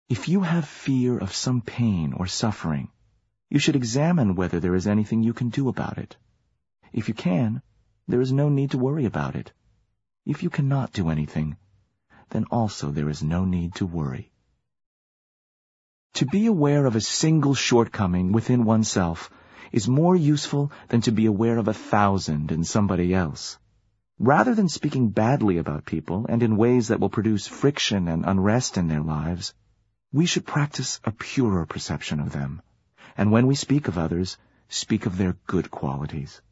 If you have fear of some pain or suffering, you should examine whether there is anything you can do about it. If you can, there is no need to worry about it. If you cannot do anything, then also there is no need to worry. To be aware of a single shortcoming within oneself is more useful than to be aware of 1,000 in somebody else. Rather than speaking badly about people and in ways that will produce friction and unrest in their lives, we should practice a purer perception of them, and when we speak of others, speak of their good qualities.